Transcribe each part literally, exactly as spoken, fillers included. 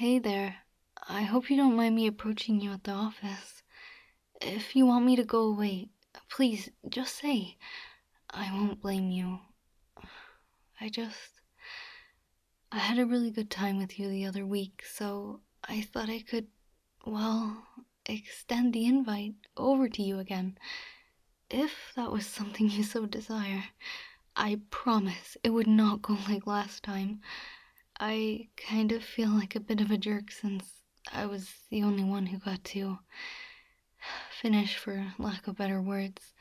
Hey there. I hope you don't mind me approaching you at the office. If you want me to go away, please just say. I won't blame you. I just. I had a really good time with you the other week, so I thought I could, well, extend the invite over to you again. If that was something you so desire. I promise it would not go like last time. I kind of feel like a bit of a jerk since I was the only one who got to finish, for lack of better words.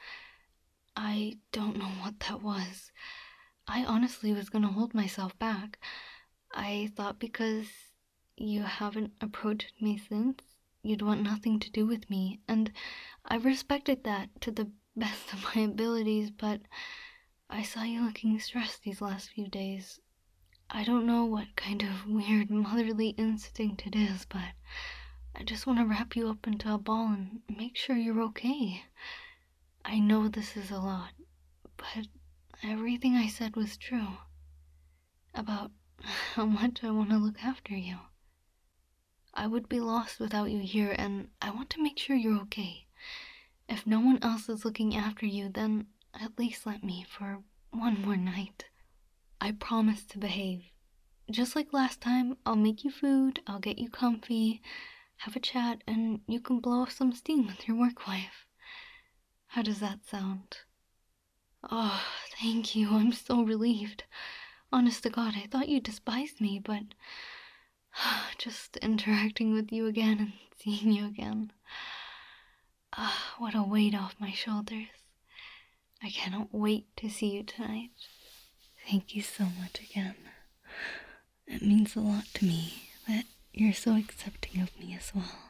I don't know what that was. I honestly was gonna hold myself back. I thought because you haven't approached me since, you'd want nothing to do with me, and I respected that to the best of my abilities, but I saw you looking stressed these last few days. I don't know what kind of weird motherly instinct it is, but I just want to wrap you up into a ball and make sure you're okay. I know this is a lot, but everything I said was true. About how much I want to look after you. I would be lost without you here, and I want to make sure you're okay. If no one else is looking after you, then at least let me for one more night. I promise to behave. Just like last time, I'll make you food, I'll get you comfy, have a chat, and you can blow off some steam with your work wife. How does that sound? Oh, thank you, I'm so relieved. Honest to God, I thought you despised me, but just interacting with you again and seeing you again. Ah, what a weight off my shoulders. I cannot wait to see you tonight. Thank you so much again. It means a lot to me that you're so accepting of me as well.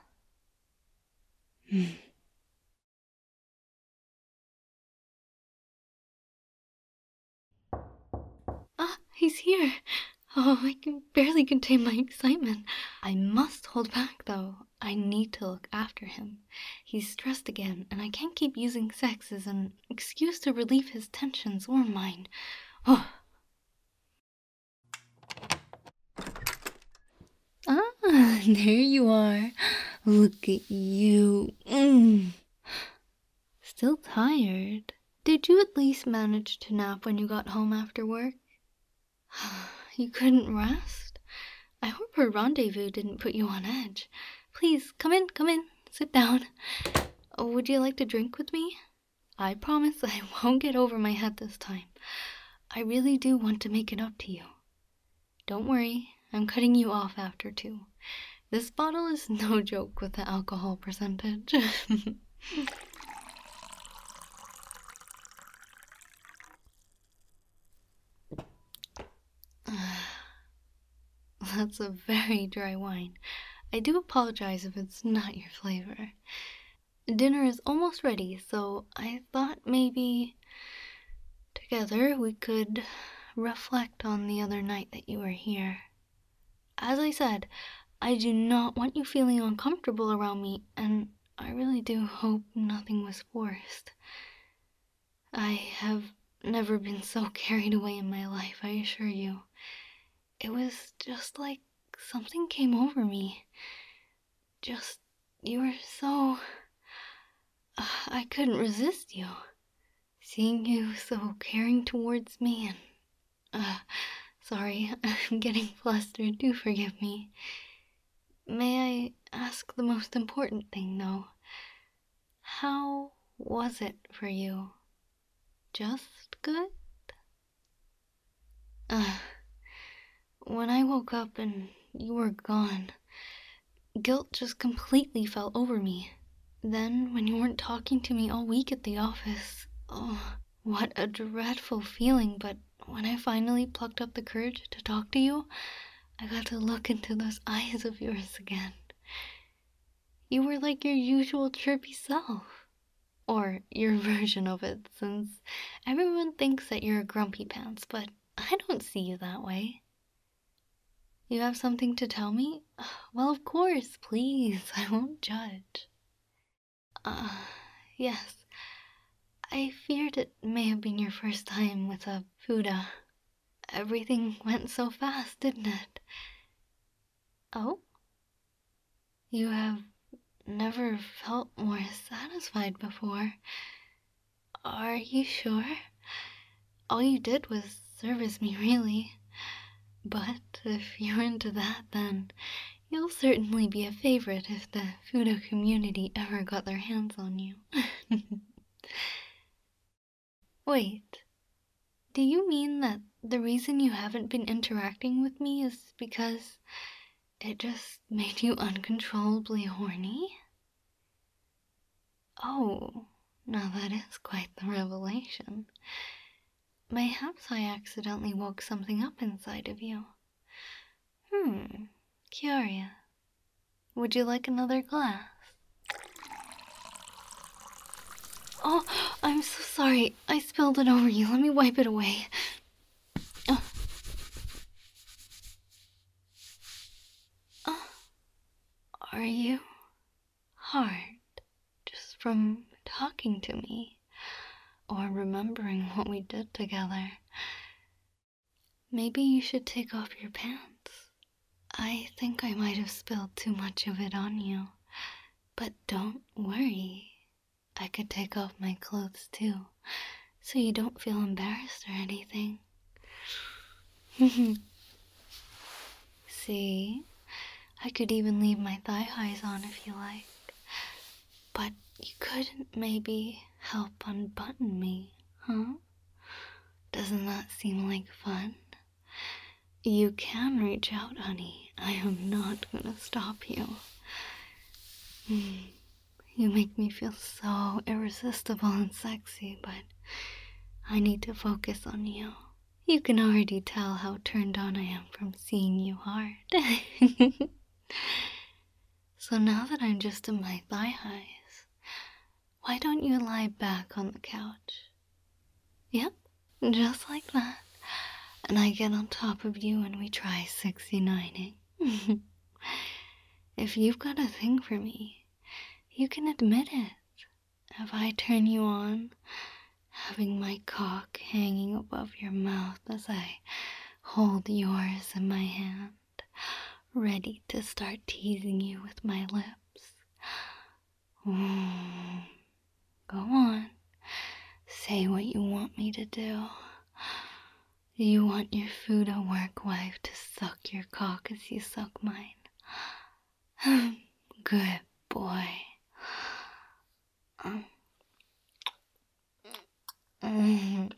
Mm. Ah, he's here. Oh, I can barely contain my excitement. I must hold back, though. I need to look after him. He's stressed again, and I can't keep using sex as an excuse to relieve his tensions or mine. Oh. Ah, there you are. Look at you. Mm. Still tired? Did you at least manage to nap when you got home after work? You couldn't rest? I hope her rendezvous didn't put you on edge. Please, come in, come in. Sit down. Oh, would you like to drink with me? I promise I won't get over my head this time. I really do want to make it up to you. Don't worry, I'm cutting you off after two. This bottle is no joke with the alcohol percentage. That's a very dry wine. I do apologize if it's not your flavor. Dinner is almost ready, so I thought maybe together we could reflect on the other night that you were here. As I said, I do not want you feeling uncomfortable around me, and I really do hope nothing was forced. I have never been so carried away in my life, I assure you. It was just like something came over me. Just, you were so... Uh, I couldn't resist you. Seeing you so caring towards me and... Uh, sorry, I'm getting flustered, do forgive me. May I ask the most important thing, though? How was it for you? Just good? Uh, when I woke up and you were gone, guilt just completely fell over me. Then, when you weren't talking to me all week at the office, oh, what a dreadful feeling, but when I finally plucked up the courage to talk to you, I got to look into those eyes of yours again. You were like your usual chirpy self. Or your version of it, since everyone thinks that you're a grumpy pants, but I don't see you that way. You have something to tell me? Well, of course, please, I won't judge. Uh, yes. I feared it may have been your first time with a Fuda. Everything went so fast, didn't it? Oh? You have never felt more satisfied before. Are you sure? All you did was service me, really. But if you're into that, then you'll certainly be a favorite if the Fudo community ever got their hands on you. Wait, do you mean that the reason you haven't been interacting with me is because it just made you uncontrollably horny? Oh, now that is quite the revelation. Mayhaps I accidentally woke something up inside of you. Hmm, curious. Would you like another glass? Oh, I'm so sorry. I spilled it over you. Let me wipe it away. Oh. Oh. Are you hard just from talking to me or remembering what we did together? Maybe you should take off your pants. I think I might have spilled too much of it on you. But don't worry. I could take off my clothes too, so you don't feel embarrassed or anything. See? I could even leave my thigh highs on if you like. But you couldn't maybe help unbutton me, huh? Doesn't that seem like fun? You can reach out, honey. I am not gonna stop you. You make me feel so irresistible and sexy, but I need to focus on you. You can already tell how turned on I am from seeing you hard. So now that I'm just in my thigh highs, why don't you lie back on the couch? Yep, just like that. And I get on top of you and we try sixty-nining. If you've got a thing for me, you can admit it. If I turn you on, having my cock hanging above your mouth as I hold yours in my hand, ready to start teasing you with my lips. Mm. Go on. Say what you want me to do. Do you want your Fudo work wife to suck your cock as you suck mine? Good boy. Um. Mm.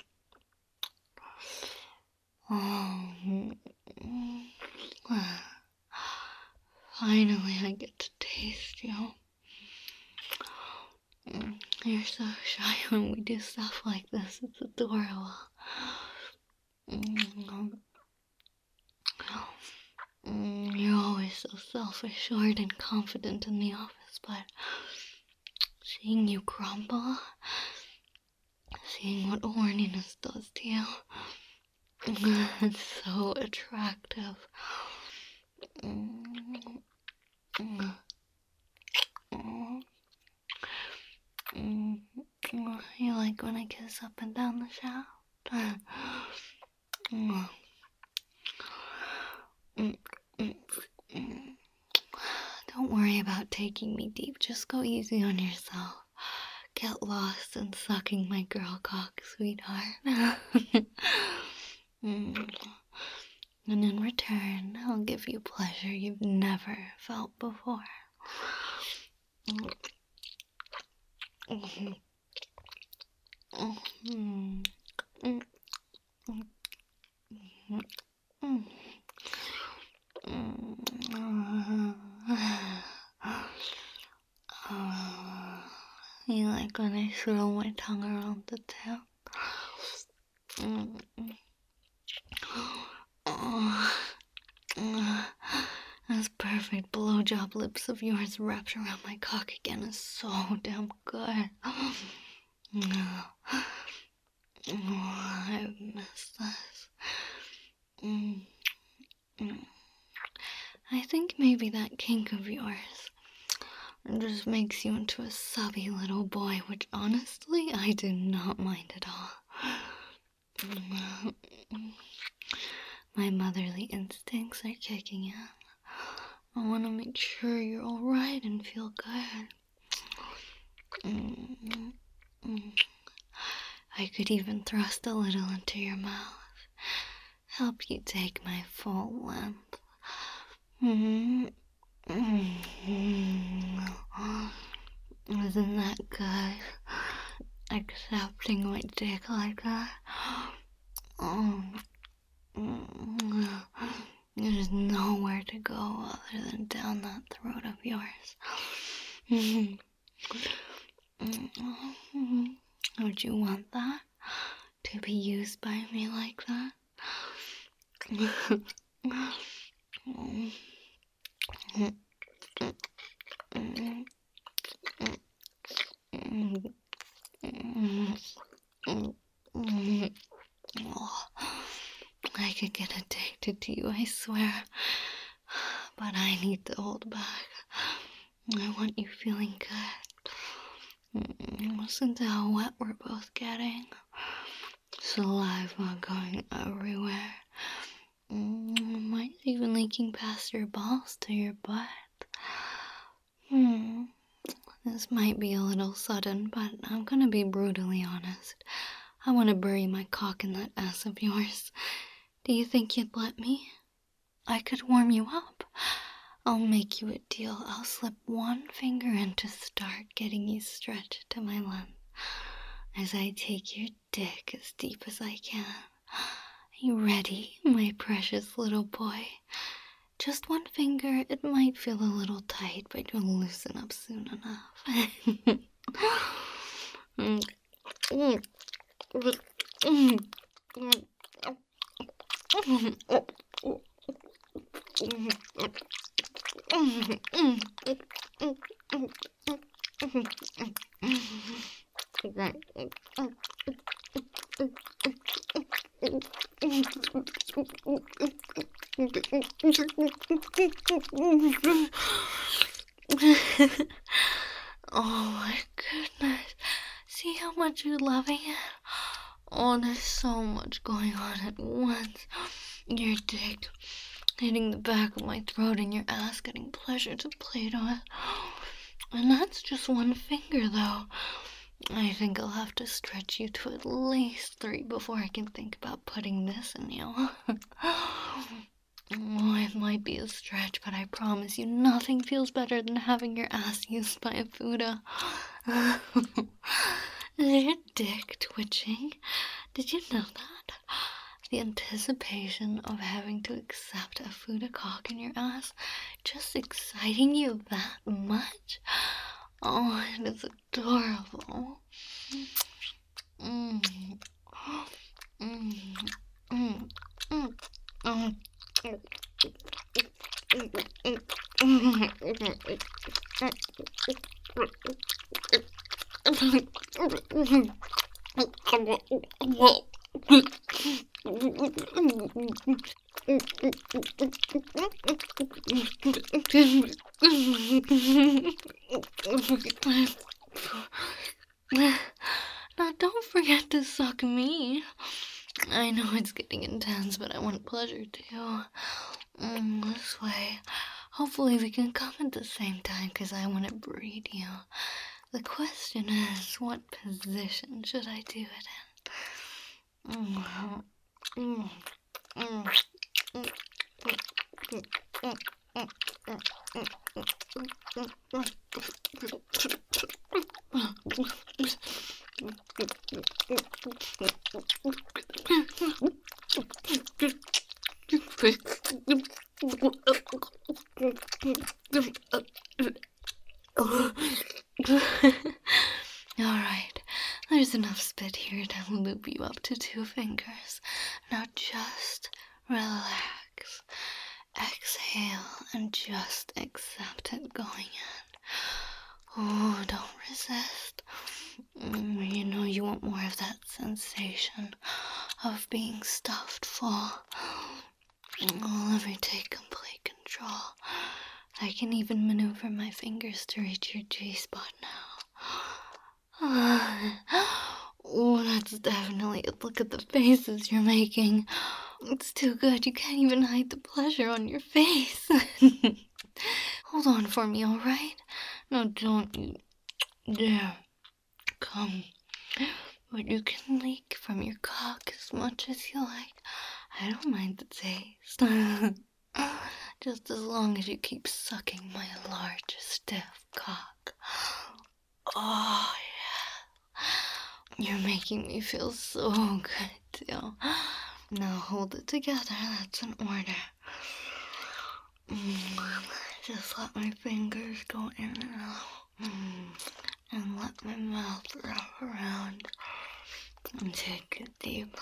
Oh. Finally, I get to taste you. You're so shy when we do stuff like this. It's adorable. You're always so self-assured and confident in the office, but seeing you crumble, seeing what horniness does to you, it's so attractive. You like when I kiss up and down the shaft? Don't worry about taking me deep. Just go easy on yourself. Get lost in sucking my girl cock, sweetheart. And in return, I'll give you pleasure you've never felt before. You like when I swirl my tongue around the tail? Those perfect blowjob lips of yours wrapped around my cock again is so damn good. Oh, I've missed this. Mm. Mm. I think maybe that kink of yours just makes you into a subby little boy, which honestly I do not mind at all. My motherly instincts are kicking in. I want to make sure you're alright and feel good. Mm, mm. I could even thrust a little into your mouth, help you take my full length. Mm, mm, Isn't that good? Accepting my dick like that? Oh, mm, there's nowhere to go other than down that throat of yours. Would you want that? To be used by me like that? Oh, I could get addicted to you, I swear. But I need to hold back. I want you feeling good. Listen to how wet we're both getting. Saliva going everywhere. Mine's even leaking past your balls to your butt. Hmm. This might be a little sudden, but I'm gonna be brutally honest. I want to bury my cock in that ass of yours. Do you think you'd let me? I could warm you up. I'll make you a deal. I'll slip one finger in to start getting you stretched to my length as I take your dick as deep as I can. Are you ready, my precious little boy? Just one finger. It might feel a little tight, but you'll loosen up soon enough. mm. Mm. Mm. Oh my goodness. See how much you're loving it? Oh, there's so much going on at once. Your dick hitting the back of my throat and your ass getting pleasure to play to it. And that's just one finger, though. I think I'll have to stretch you to at least three before I can think about putting this in you. Oh, it might be a stretch, but I promise you nothing feels better than having your ass used by a Fuda. Is your dick twitching? Did you know that? The anticipation of having to accept a Fuda cock in your ass just exciting you that much? Oh, it is adorable. Mm. Mm. Mm. Mm. Mm. Now don't forget to suck me. I know it's getting intense, but I want pleasure too. Mm, this way. Hopefully we can come at the same time, because I want to breed you. The question is, what position should I do it in? Mm, mm, mm, mm, Alright, there's enough spit here to loop you up to two fingers. Now just relax. Exhale and just accept it going in. Oh, don't resist. You know you want more of that sensation of being stuffed full. Oh, let me take complete control. I can even maneuver my fingers to reach your G-spot now. Oh, that's definitely it. Look at the faces you're making. It's too good. You can't even hide the pleasure on your face. Hold on for me, alright? No, don't you dare come. But you can leak from your cock as much as you like. I don't mind the taste. Just as long as you keep sucking my large, stiff cock. Oh, yeah. You're making me feel so good, too. Now hold it together. That's an order. Mm, just let my fingers go in and out. Mm, and let my mouth wrap around. And take it deep.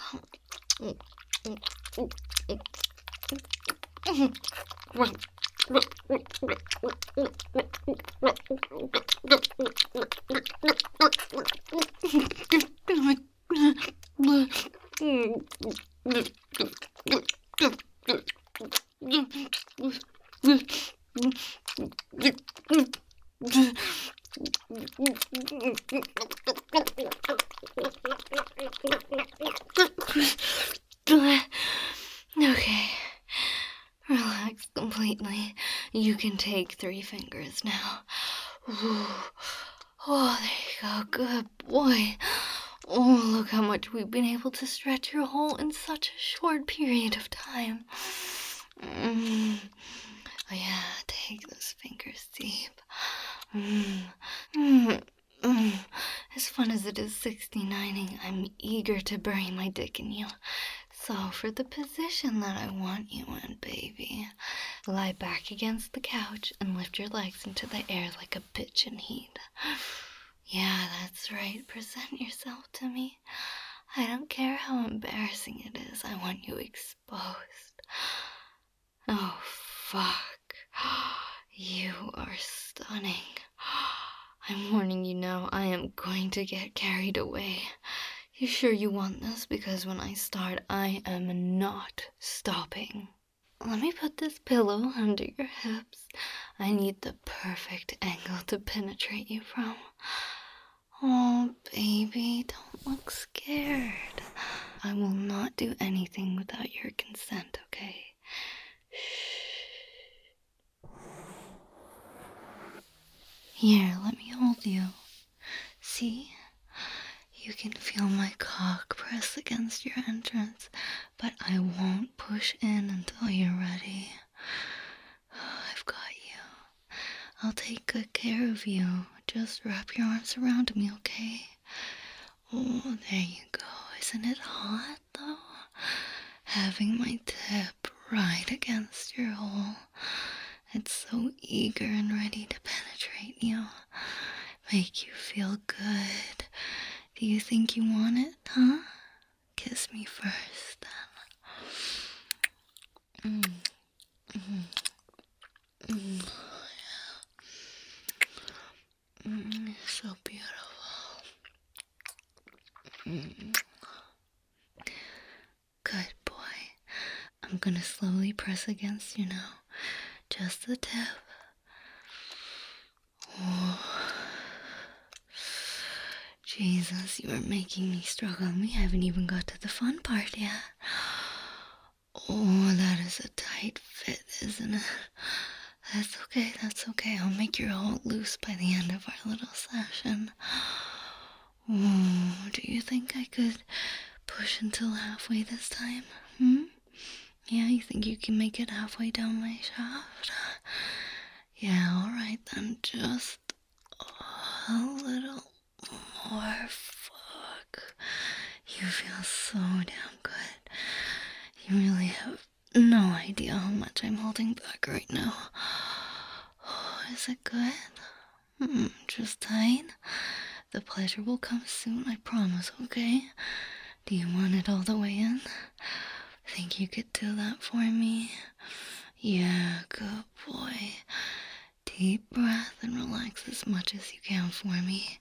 Okay, relax completely. You can take three fingers now. Ooh. Oh, there you go. Good boy. Oh, look how much we've been able to stretch your hole in such a short period of time. Mm. Oh, yeah, take those fingers deep. Mm. Mm. Mm. As fun as it is sixty-nining, I'm eager to bury my dick in you. So, for the position that I want you in, baby, lie back against the couch and lift your legs into the air like a bitch in heat. Yeah, that's right. Present yourself to me. I don't care how embarrassing it is. I want you exposed. Oh, fuck. You are stunning. I'm warning you now, I am going to get carried away. You sure you want this? Because when I start, I am not stopping. Let me put this pillow under your hips. I need the perfect angle to penetrate you from. Oh, baby, don't look scared. I will not do anything without your consent, okay? Shh. Here, let me hold you. See? You can feel my cock press against your entrance, but I won't push in until you're ready. I've got you. I'll take good care of you. Just wrap your arms around me, okay? Oh, there you go. Isn't it hot, though? Having my tip right against your hole. It's so eager and ready to penetrate you. Make you feel good. Do you think you want it, huh? Kiss me first, then. Mm. Mm. Mm. Yeah. Mm. You're so beautiful. Mm. Good boy. I'm gonna slowly press against you now. Just the tip. Oh. Jesus, you are making me struggle. We haven't even got to the fun part yet. Oh, that is a tight fit, isn't it? That's okay, that's okay. I'll make your hole loose by the end of our little session. Oh, do you think I could push until halfway this time? Hmm? Yeah, you think you can make it halfway down my shaft? Yeah, alright then. Just a little more. Fuck. You feel so damn good. You really have no idea how much I'm holding back right now. Oh, is it good? Mm, just tight. The pleasure will come soon, I promise, okay? Do you want it all the way in? Think you could do that for me? Yeah, good boy. Deep breath and relax as much as you can for me.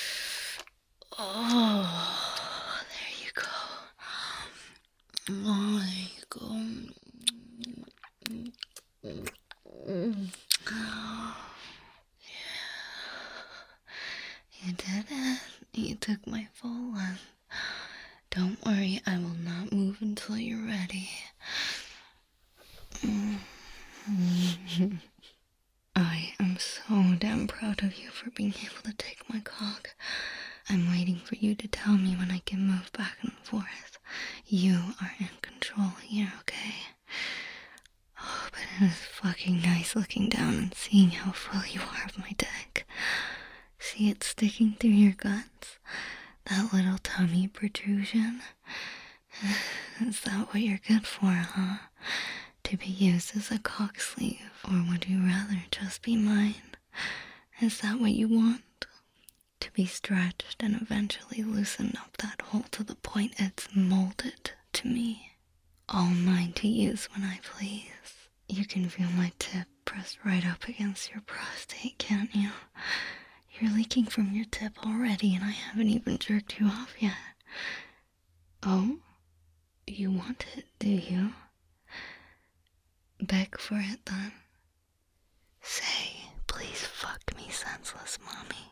Oh, there you go. Oh, there you go. Yeah. You did it. You took my full one. Don't worry, I will not move until you're ready. Oh, here, okay? Oh, but it is fucking nice looking down and seeing how full you are of my dick. See it sticking through your guts? That little tummy protrusion? Is that what you're good for, huh? To be used as a cock sleeve? Or would you rather just be mine? Is that what you want? To be stretched and eventually loosen up that hole to the point it's molded to me. All mine to use when I please. You can feel my tip pressed right up against your prostate, can't you? You're leaking from your tip already and I haven't even jerked you off yet. Oh? You want it, do you? Beg for it then. Say, please fuck me senseless, mommy.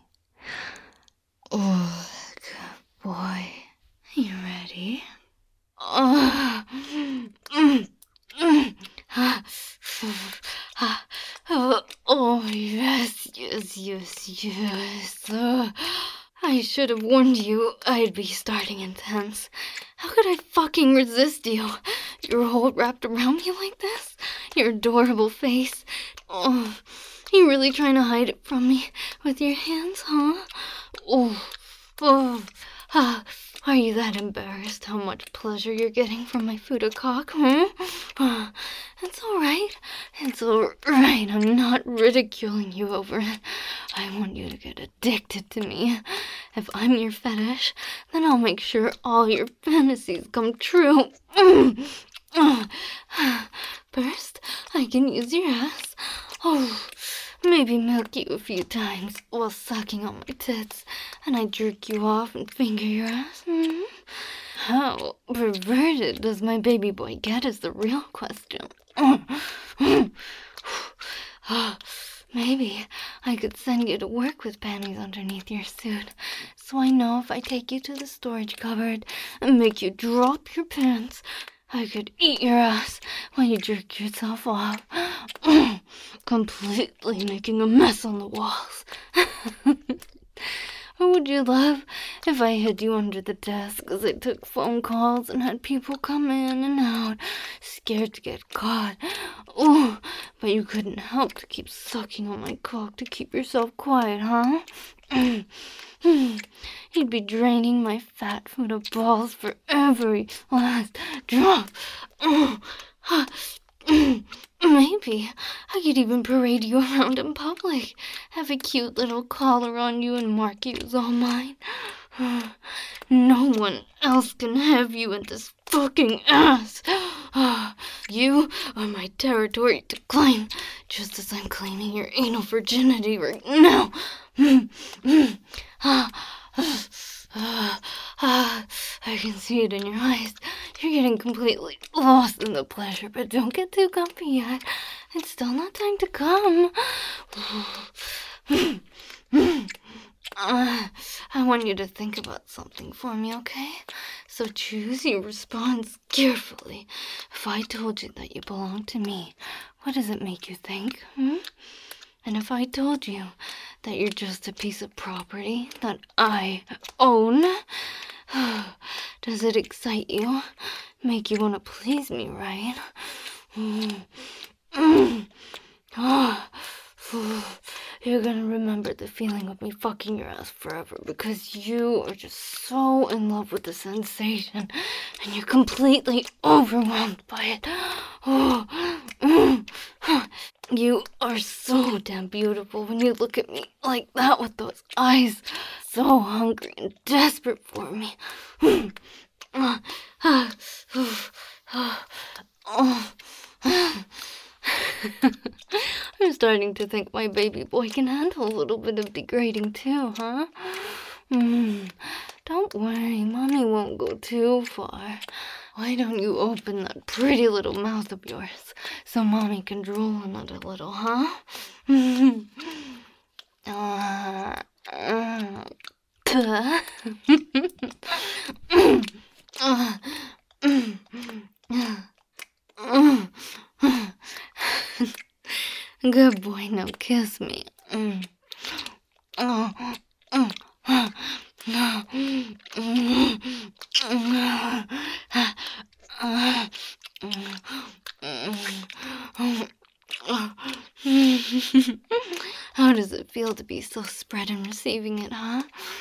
Oh, good boy. You ready? Oh, mm, mm, ah, ah, oh, oh, yes, yes, yes, yes. Uh, I should have warned you I'd be starting intense. How could I fucking resist you? Your whole wrapped around me like this? Your adorable face. Oh, you really trying to hide it from me with your hands, huh? Oh, oh, ah. Are you that embarrassed how much pleasure you're getting from my food of cock, huh? Uh, it's alright. It's alright. I'm not ridiculing you over it. I want you to get addicted to me. If I'm your fetish, then I'll make sure all your fantasies come true. First, I can use your ass. Oh, maybe milk you a few times while sucking on my tits, and I jerk you off and finger your ass. Mm-hmm. How perverted does my baby boy get is the real question. Maybe I could send you to work with panties underneath your suit, so I know if I take you to the storage cupboard and make you drop your pants, I could eat your ass while you jerk yourself off, completely making a mess on the walls. Or would you love if I hid you under the desk as I took phone calls and had people come in and out, scared to get caught? Oh, but you couldn't help to keep sucking on my cock to keep yourself quiet, huh? You'd be draining my fat food of balls for every last drop. Maybe I could even parade you around in public, have a cute little collar on you and mark you as all mine. No one else can have you in this fucking ass. You are my territory to claim, just as I'm claiming your anal virginity right now. I can see it in your eyes. You're getting completely lost in the pleasure, but don't get too comfy yet. It's still not time to come. uh, I want you to think about something for me, okay? So choose your response carefully. If I told you that you belong to me, what does it make you think? Hmm? And if I told you that you're just a piece of property that I own, does it excite you? Make you want to please me, right? Mm. Mm. Oh. You're gonna remember the feeling of me fucking your ass forever because you are just so in love with the sensation and you're completely overwhelmed by it. Oh. Mm. You are so damn beautiful when you look at me like that with those eyes, so hungry and desperate for me. I'm starting to think my baby boy can handle a little bit of degrading too, huh? Mm, don't worry, Mommy won't go too far. Why don't you open that pretty little mouth of yours so Mommy can drool on it a little, huh? uh, uh, Good boy, now kiss me. Mm. Oh, mm. How does it feel to be so spread and receiving it, huh?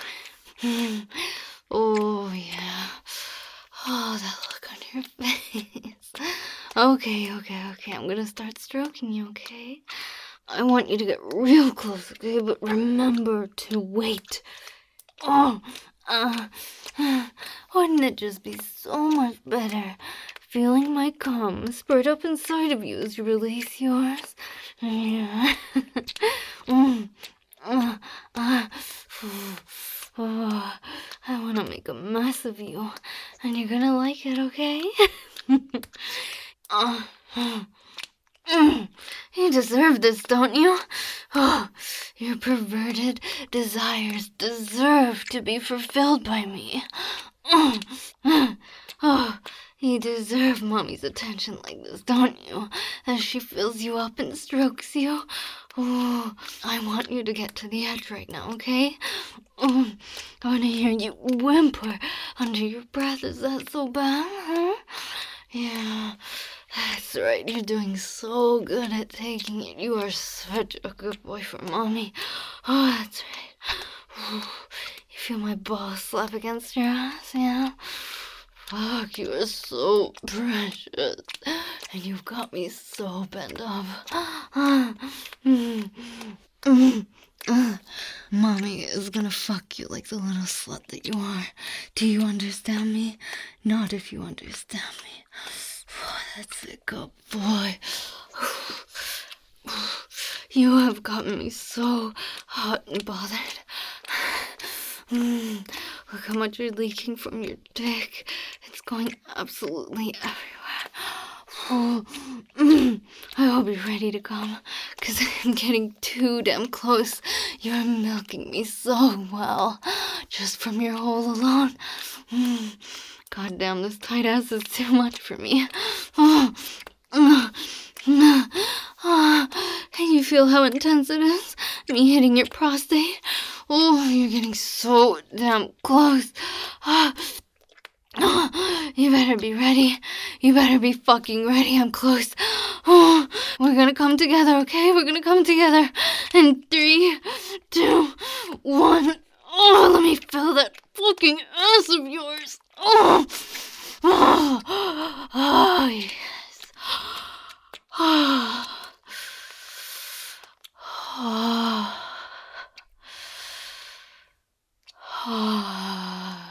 Oh, yeah. Oh, that look on your face. Okay, okay, okay. I'm gonna start stroking you, okay? I want you to get real close, okay? But remember to wait. Oh, uh, wouldn't it just be so much better feeling my cum spurt up inside of you as you release yours? Yeah. mm, uh, uh, oh, I want to make a mess of you, and you're gonna like it, okay? uh, Mm, you deserve this, don't you? Oh, your perverted desires deserve to be fulfilled by me. Mm, mm, oh, you deserve Mommy's attention like this, don't you? As she fills you up and strokes you. Oh, I want you to get to the edge right now, okay? Mm, I want to hear you whimper under your breath. Is that so bad, huh? Yeah. That's right, you're doing so good at taking it. You are such a good boy for Mommy. Oh, that's right. You feel my balls slap against your ass, yeah? Fuck, you are so precious. And you've got me so bent up. Mommy is gonna fuck you like the little slut that you are. Do you understand me? Not if you understand me. Oh, that's it, good boy. You have gotten me so hot and bothered. Mm, look how much you're leaking from your dick. It's going absolutely everywhere. Oh, mm, I hope you're ready to come, because I'm getting too damn close. You're milking me so well, just from your hole alone. Mm. God damn, this tight ass is too much for me. Oh, can you feel how intense it is? Me hitting your prostate? Oh, you're getting so damn close. You better be ready. You better be fucking ready. I'm close. Oh, we're gonna come together, okay? We're gonna come together. In three, two, one. Oh, let me feel that fucking ass of yours. Oh, oh, oh yes. Oh, oh, oh.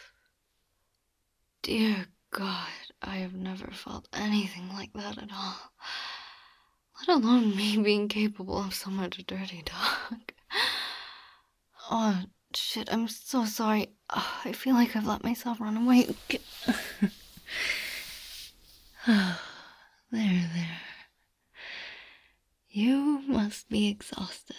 Dear God, I have never felt anything like that at all. Let alone me being capable of so much dirty talk. Oh, shit, I'm so sorry. Oh, I feel like I've let myself run away. There, there. You must be exhausted.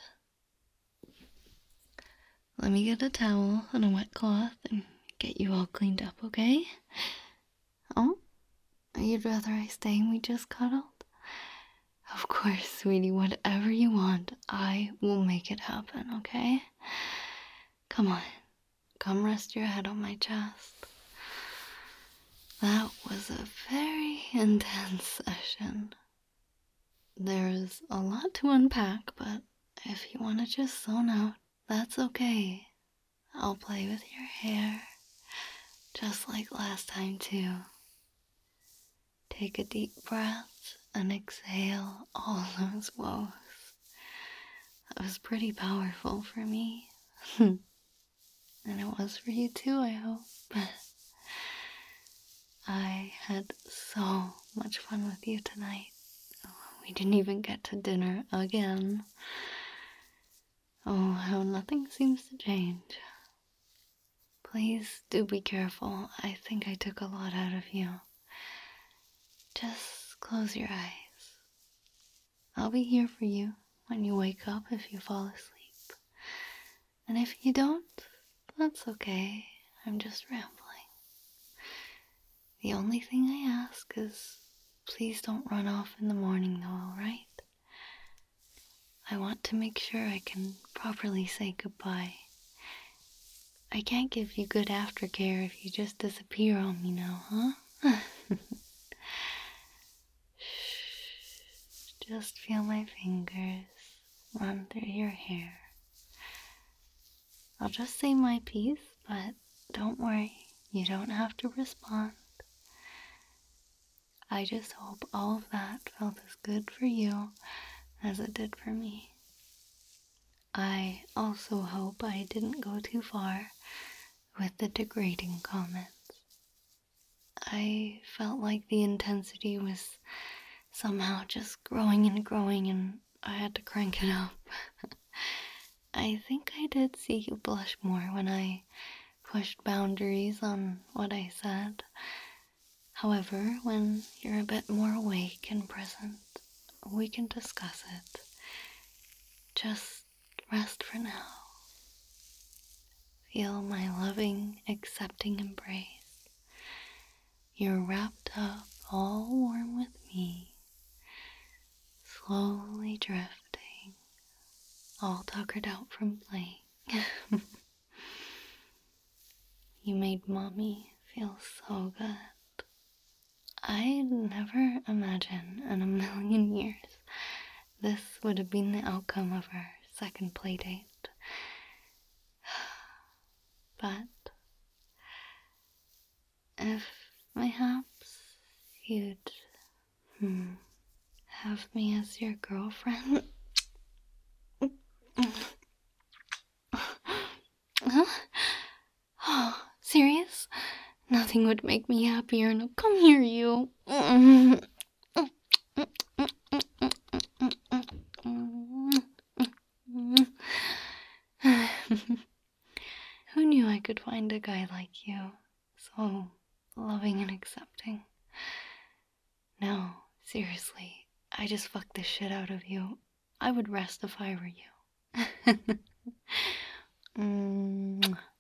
Let me get a towel and a wet cloth and get you all cleaned up, okay? Oh? You'd rather I stay and we just cuddled? Of course, sweetie, whatever you want, I will make it happen, okay? Come on. Come rest your head on my chest. That was a very intense session. There's a lot to unpack, but if you want to just zone out, that's okay. I'll play with your hair, just like last time too. Take a deep breath and exhale all those woes. That was pretty powerful for me. And it was for you too, I hope. I had so much fun with you tonight. We didn't even get to dinner again. Oh, how nothing seems to change. Please do be careful. I think I took a lot out of you. Just close your eyes. I'll be here for you when you wake up if you fall asleep. And if you don't, that's okay. I'm just rambling. The only thing I ask is please don't run off in the morning though, alright? I want to make sure I can properly say goodbye. I can't give you good aftercare if you just disappear on me now, huh? Just feel my fingers run through your hair. I'll just say my piece, but don't worry, you don't have to respond. I just hope all of that felt as good for you as it did for me. I also hope I didn't go too far with the degrading comments. I felt like the intensity was somehow just growing and growing, and I had to crank it up. I think I did see you blush more when I pushed boundaries on what I said. However, when you're a bit more awake and present, we can discuss it. Just rest for now. Feel my loving, accepting embrace. You're wrapped up, all warm with me, slowly drifting, all tuckered out from playing. You made Mommy feel so good. I'd never imagined in a million years this would have been the outcome of our second play date. But if mayhaps you'd hmm, have me as your girlfriend. Huh? Oh, serious? Nothing would make me happier. Now come here, you. Who knew I could find a guy like you? So loving and accepting. No, seriously, I just fucked the shit out of you. I would rest if I were you. mm.